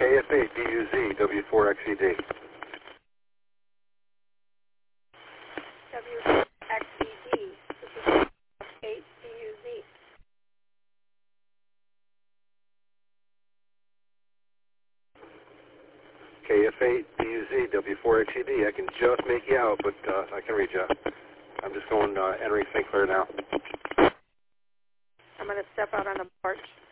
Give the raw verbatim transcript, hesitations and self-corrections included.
K F eight D U Z W four X E D. W four X E D. This is K F eight D U Z. K F eight D U Z W four X E D. I can just make you out, but uh, I can read you. I'm just going uh, entering Saint Clair now. I'm going to step out on the porch.